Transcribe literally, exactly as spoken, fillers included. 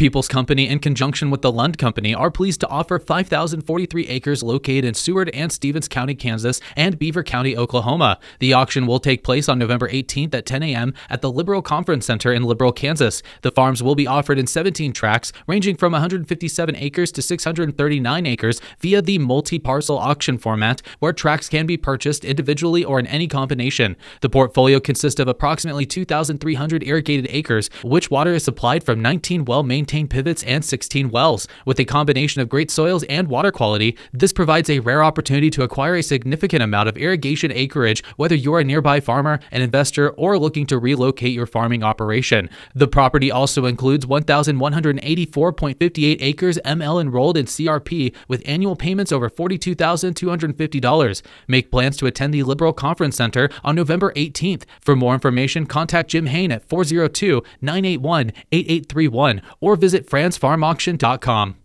People's Company, in conjunction with the Lund Company, are pleased to offer five thousand forty-three acres located in Seward and Stevens County, Kansas, and Beaver County, Oklahoma. The auction will take place on November eighteenth at ten a.m. at the Liberal Conference Center in Liberal, Kansas. The farms will be offered in seventeen tracts, ranging from one hundred fifty-seven acres to six hundred thirty-nine acres via the multi-parcel auction format, where tracts can be purchased individually or in any combination. The portfolio consists of approximately two thousand three hundred irrigated acres, which water is supplied from nineteen well-maintained pivots and sixteen wells. With a combination of great soils and water quality, this provides a rare opportunity to acquire a significant amount of irrigation acreage, whether you're a nearby farmer, an investor, or looking to relocate your farming operation. The property also includes one thousand one hundred eighty-four point five eight acres M L enrolled in C R P with annual payments over forty-two thousand two hundred fifty dollars. Make plans to attend the Liberal Conference Center on November eighteenth. For more information, contact Jim Hain at four oh two, nine eight one, eight eight three one or visit franz farm auction dot com.